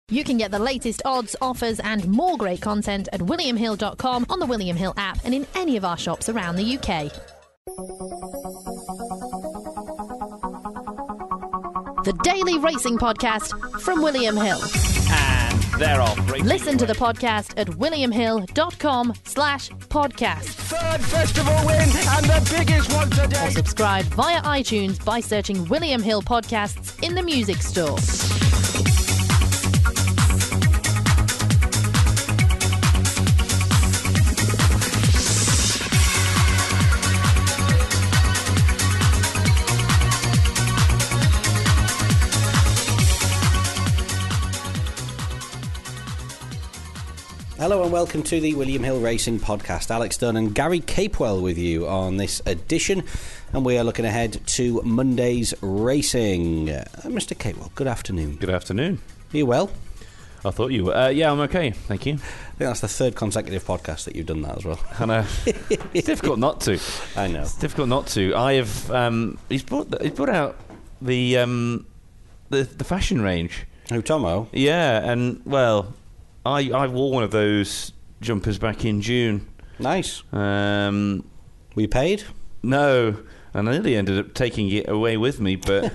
You can get the latest odds, offers and more great content at williamhill.com, on the William Hill app and in any of our shops around the UK. The Daily Racing Podcast from William Hill. And they're off. Listen to the podcast at williamhill.com/podcast. Third festival win and the biggest one today. Or subscribe via iTunes by searching William Hill Podcasts in the music store. Hello and welcome to the William Hill Racing Podcast. Alex Dunn and Gary Capewell with you on this edition, and we are looking ahead to Monday's racing. Mr. Capewell, good afternoon. Good afternoon. Are you well? I thought you were. Yeah, I'm okay, thank you. I think that's the third consecutive podcast that you've done that as well. I know. It's difficult not to. I know. It's difficult not to. I have. He's brought out the fashion range. Who, Tomo? Yeah, and well, I wore one of those jumpers back in June. Nice. Were you paid? No, and I nearly ended up taking it away with me, but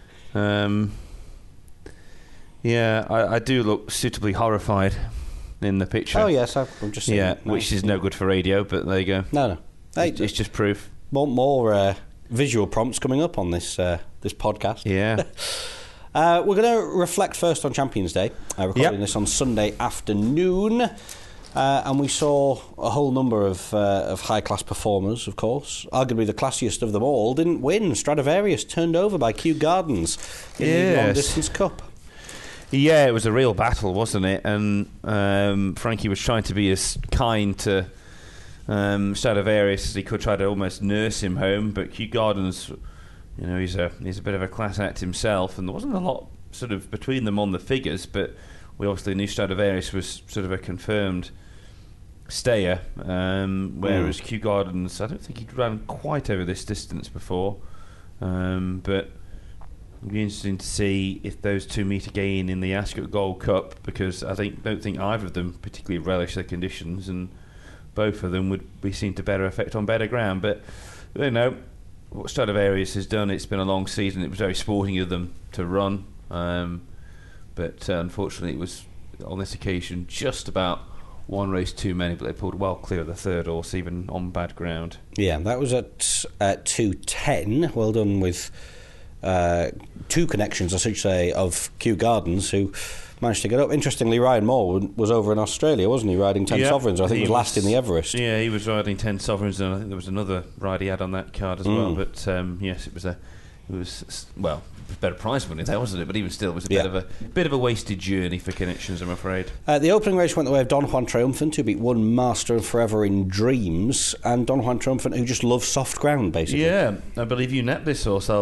yeah, I do look suitably horrified in the picture. Oh yes, I'm just saying. Yeah, which is no good for radio, but there you go. No. Hey, it's just proof. More visual prompts coming up on this podcast. Yeah. We're going to reflect first on Champions Day. Recording this on Sunday afternoon. And we saw a whole number of high-class performers, of course. Arguably the classiest of them all didn't win. Stradivarius turned over by Kew Gardens in the Long Distance Cup. Yeah, it was a real battle, wasn't it? And Frankie was trying to be as kind to Stradivarius as he could, try to almost nurse him home. But Kew Gardens, you know, he's a bit of a class act himself, and there wasn't a lot sort of between them on the figures, but we obviously knew Stradivarius was sort of a confirmed stayer, whereas Kew Gardens, I don't think he'd run quite over this distance before, but it'll be interesting to see if those two meet again in the Ascot Gold Cup, because I don't think either of them particularly relish the conditions, and both of them would be seen to better effect on better ground. But you know what Stradivarius has done, it's been a long season. It was very sporting of them to run, but unfortunately it was on this occasion just about one race too many, but they pulled well clear of the third horse even on bad ground. Yeah, that was at 2:10. Well done with two connections, I should say, of Kew Gardens, who managed to get up. Interestingly, Ryan Moore was over in Australia, wasn't he, riding 10 Sovereigns? I think he was last in the Everest. Yeah, he was riding 10 Sovereigns, and I think there was another ride he had on that card as well. But yes, it was a better prize money there, wasn't it? But even still, it was a bit of a wasted journey for connections, I'm afraid. The opening race went the way of Don Juan Triumphant, who beat One Master and Forever in Dreams, and Don Juan Triumphant, who just loves soft ground, basically. Yeah, I believe you napped this horse.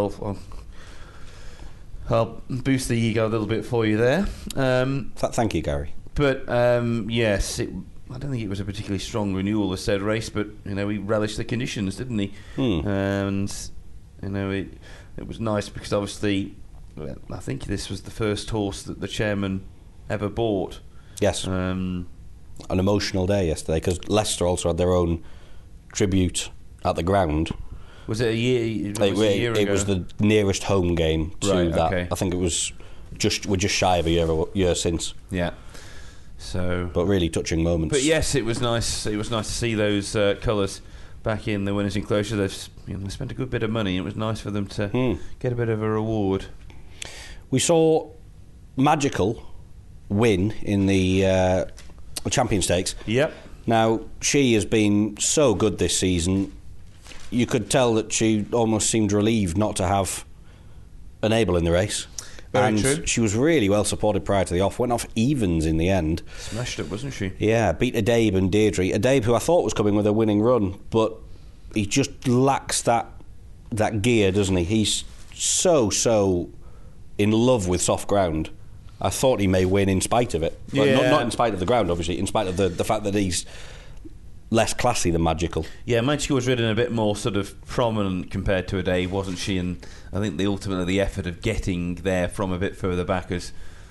I'll boost the ego a little bit for you there. Thank you, Gary. But yes, I don't think it was a particularly strong renewal, the said race, but you know, he relished the conditions, didn't he? And you know, it was nice because obviously, I think this was the first horse that the chairman ever bought. Yes. An emotional day yesterday, because Leicester also had their own tribute at the ground. Was it a year? It was the nearest home game to that. Okay. I think it was we're just shy of a year since. Yeah. So, but really touching moments. But yes, it was nice. It was nice to see those colours back in the winners' enclosure. They spent a good bit of money. It was nice for them to get a bit of a reward. We saw Magical win in the Champion Stakes. Yep. Now, she has been so good this season. You could tell that she almost seemed relieved not to have an Able in the race. Very true. She was really well supported prior to the off. Went off evens in the end. Smashed it, wasn't she? Yeah, beat Adabe and Deirdre. Adabe, who I thought was coming with a winning run, but he just lacks that gear, doesn't he? He's so in love with soft ground. I thought he may win in spite of it. Well, not in spite of the ground, obviously, in spite of the fact that he's less classy than Magical. Yeah, Magical was ridden a bit more sort of prominent compared to Adabe, wasn't she? And I think ultimately the effort of getting there from a bit further back has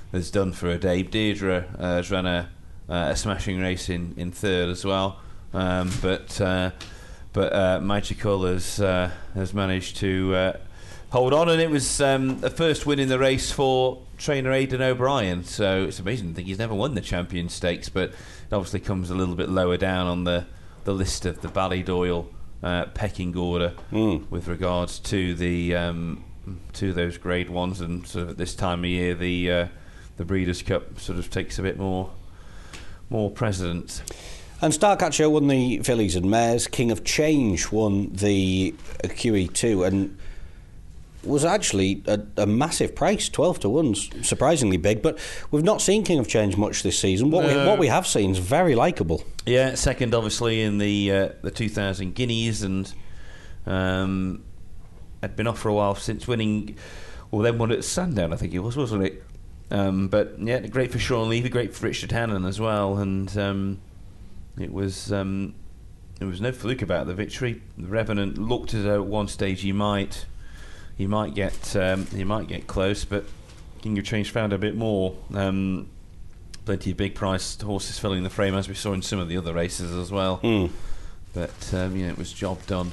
has done for Adeeb. Deirdre has run a smashing race in third as well, but Magical has managed to hold on, and it was the first win in the race for trainer Aidan O'Brien. So it's amazing. I think he's never won the Champion Stakes, but it obviously comes a little bit lower down on the list of the Ballydoyle pecking order with regards to the to those Grade 1s, and sort of at this time of year the Breeders' Cup sort of takes a bit more precedence. And Starcatcher won the fillies and mares. King of Change won the QE2 and was actually a massive price, 12 to 1's surprisingly big, but we've not seen King of Change much this season. What we have seen is very likeable. Yeah, second obviously in the 2,000 guineas, and had been off for a while since winning, well, then won at Sandown, I think it was, wasn't it? But yeah, great for Sean Levy, great for Richard Hannon as well, and it was no fluke about the victory. The Revenant looked as though at one stage he might get close, but King of Change found a bit more. Plenty of big priced horses filling the frame, as we saw in some of the other races as well. But it was job done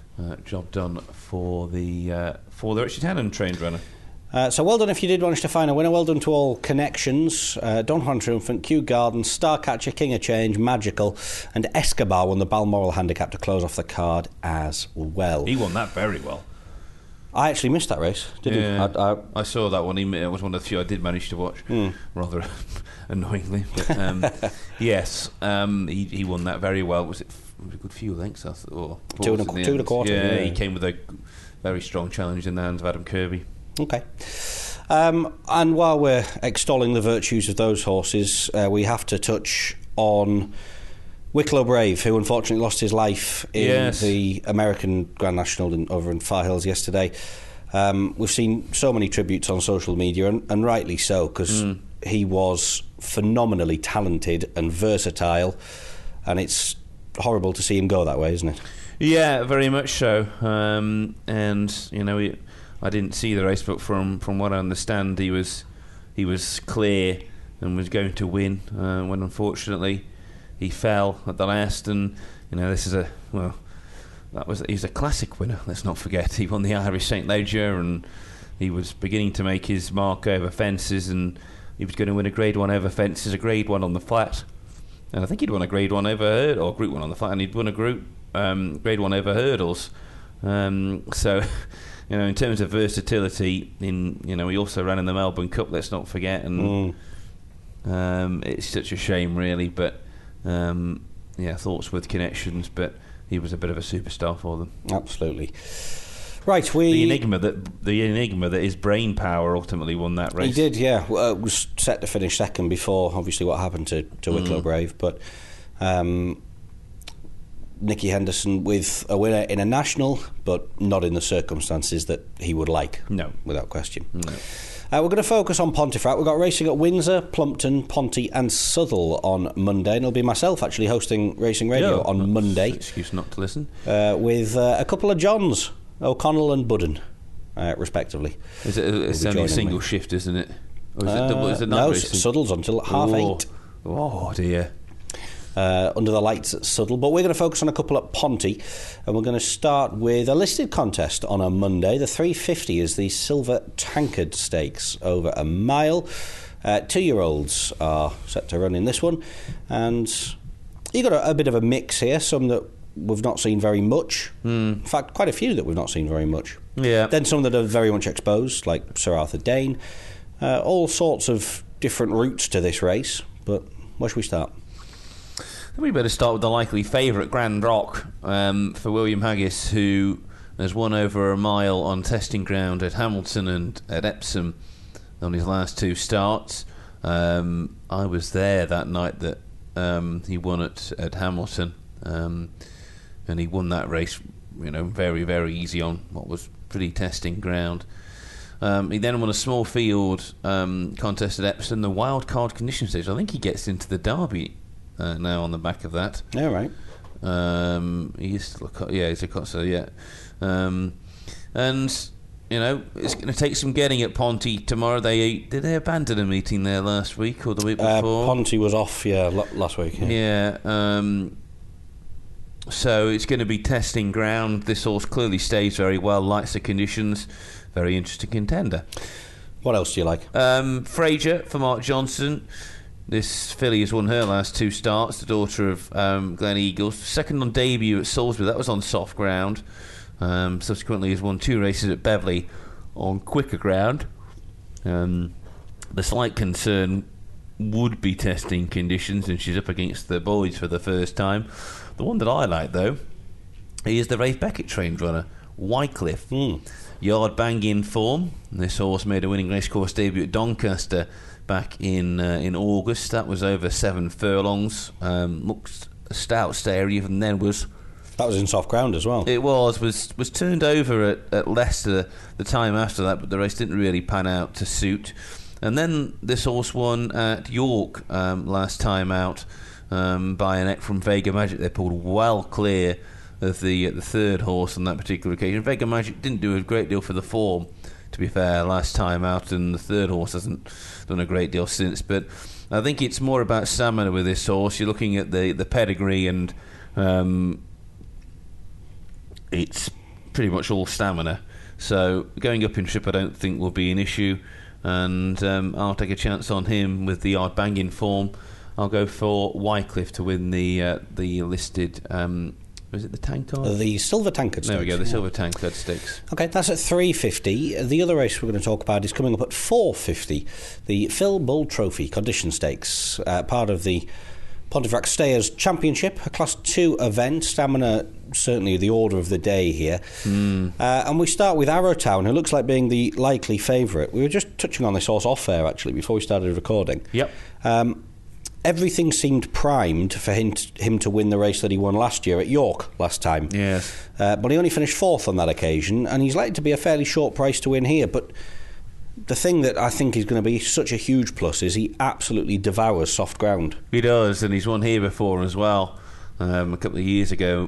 for the Richard Hannon trained runner. So well done if you did manage to find a winner. Well done to all connections. Don Juan Triumphant, Kew Garden, Starcatcher, King of Change, Magical, and Escobar won the Balmoral handicap to close off the card as well. He won that very well. I actually missed that race, didn't I saw that one. It was one of the few I did manage to watch, rather annoyingly. But, yes, he won that very well. Was it a good few lengths? I thought, two and a quarter. Yeah, he came with a very strong challenge in the hands of Adam Kirby. Okay. And while we're extolling the virtues of those horses, we have to touch on Wicklow Brave, who unfortunately lost his life in the American Grand National over in Far Hills yesterday. We've seen so many tributes on social media, and rightly so, because he was phenomenally talented and versatile, and it's horrible to see him go that way, isn't it? Yeah, very much so. I didn't see the race, but from what I understand, he was clear and was going to win when unfortunately he fell at the last. And this is he's a classic winner. Let's not forget he won the Irish St Leger, and he was beginning to make his mark over fences, and he was going to win a Grade 1 over fences, a Grade 1 on the flat, and I think he'd won a Grade 1 over or Group 1 on the flat, and he'd won a Grade 1 over hurdles. So. In terms of versatility, he also ran in the Melbourne Cup. Let's not forget, and it's such a shame, really. But thoughts with connections. But he was a bit of a superstar for them. Absolutely. Right, the enigma that is brain power ultimately won that race. He did, yeah. Was set to finish second before, obviously, what happened to Wicklow Brave, but. Nicky Henderson with a winner in a national, but not in the circumstances that he would like. No. Without question. No. We're going to focus on Pontefract. We've got racing at Windsor, Plumpton, Ponty and Southwell on Monday, and it'll be myself actually hosting Racing Radio on Monday. Excuse not to listen. With a couple of Johns, O'Connell and Budden, respectively. It's only a single shift, isn't it? Or is it no, Southwell's until 8:30. Oh dear. Under the lights at Southwell, but we're going to focus on a couple at Ponty, and we're going to start with a listed contest on a Monday. The 350 is the Silver Tankard Stakes over a mile. 2-year-olds are set to run in this one, and you've got a bit of a mix here, some that we've not seen very much. In fact, quite a few that we've not seen very much. Yeah. Then some that are very much exposed, like Sir Arthur Dane. All sorts of different routes to this race, but where should we start? We better start with the likely favourite, Grand Rock, for William Haggis, who has won over a mile on testing ground at Hamilton and at Epsom on his last two starts. I was there that night that he won at Hamilton, and he won that race, very, very easy on what was pretty testing ground. He then won a small field contest at Epsom, the wild card condition stage. I think he gets into the Derby now on the back of that. Yeah, right. He's a Costa, yeah. And it's going to take some getting at Ponty tomorrow. Did they abandon a meeting there last week or the week before? Ponty was off, last week. Yeah. So it's going to be testing ground. This horse clearly stays very well, likes the conditions. Very interesting contender. What else do you like? Fraser for Mark Johnson. This filly has won her last 2 starts, the daughter of Glen Eagles. Second on debut at Salisbury, that was on soft ground. Subsequently has won 2 races at Beverley on quicker ground. The slight concern would be testing conditions, and she's up against the boys for the first time. The one that I like, though, is the Rafe Beckett trained runner, Wycliffe. Yard banging form. This horse made a winning racecourse debut at Doncaster back in August. That was over 7 furlongs. Looked a stout stayer even then. That was in soft ground as well. It was turned over at Leicester the time after that, but the race didn't really pan out to suit. And then this horse won at York last time out by a neck from Vega Magic. They pulled well clear of the third horse on that particular occasion. Vega Magic didn't do a great deal for the form, to be fair, last time out, and the third horse hasn't done a great deal since. But I think it's more about stamina with this horse. You're looking at the pedigree, and it's pretty much all stamina. So going up in trip I don't think will be an issue, and I'll take a chance on him with the yard banging form. I'll go for Wycliffe to win the listed... was it the Tankard? The Silver Tankard Stakes. There we go, the Silver Tankard Stakes. Okay, that's at 3.50. The other race we're going to talk about is coming up at 4.50. The Phil Bull Trophy Condition Stakes, part of the Pontefract Stayers Championship, a Class 2 event. Stamina certainly the order of the day here. And we start with Arrowtown, who looks like being the likely favourite. We were just touching on this horse off air, actually, before we started recording. Yep. Everything seemed primed for him to win the race that he won last year at York last time. Yes. But he only finished 4th on that occasion, and he's likely to be a fairly short price to win here. But the thing that I think is going to be such a huge plus is he absolutely devours soft ground. He does, and he's won here before as well, a couple of years ago.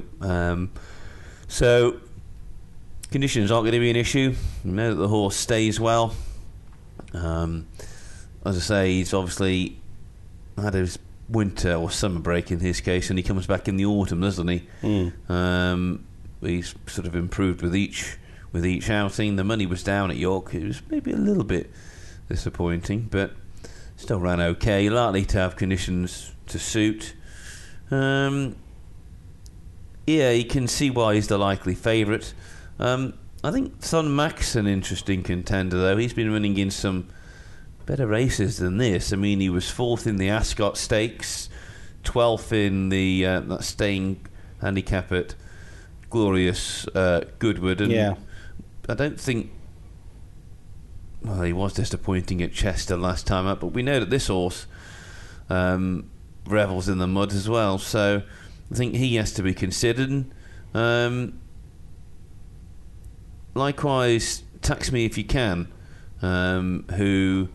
So conditions aren't going to be an issue. You know that the horse stays well. As I say, he's obviously had his winter or summer break in his case, and he comes back in the autumn, doesn't he? He's sort of improved with each outing. The money was down at York. It was maybe a little bit disappointing, but still ran okay. Likely to have conditions to suit. Yeah, you can see why he's the likely favourite. I think Thun Mac's an interesting contender, though. He's been running in some better races than this. I mean, he was 4th in the Ascot Stakes, 12th in the that staying handicap at Glorious Goodwood, and I don't think... Well, he was disappointing at Chester last time up, but we know that this horse revels in the mud as well, so I think he has to be considered. Likewise, Tax Me If You Can, who...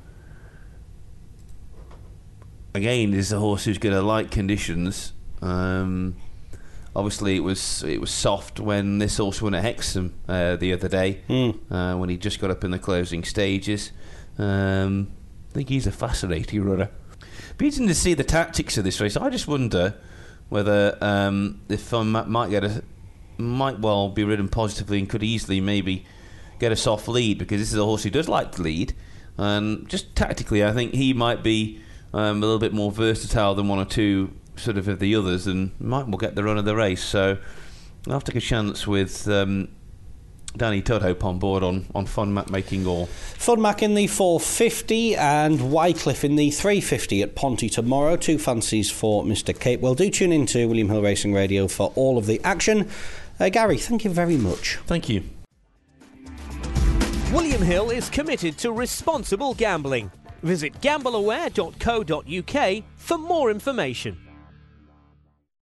again is a horse who's going to like conditions. Obviously it was soft when this horse won at Hexham the other day, when he just got up in the closing stages. I think he's a fascinating runner. Be interesting to see the tactics of this race. I just wonder whether if might well be ridden positively and could easily maybe get a soft lead, because this is a horse who does like to lead, and just tactically I think he might be a little bit more versatile than one or two sort of the others, and might well get the run of the race. So I'll take a chance with Danny Tudhope on board on Fun Mac making all. Fun Mac in the 4.50 and Wycliffe in the 3.50 at Ponty tomorrow. 2 fancies for Mr. Capewell. Do tune in to William Hill Racing Radio for all of the action. Gary, thank you very much. Thank you. William Hill is committed to responsible gambling. Visit gambleaware.co.uk for more information.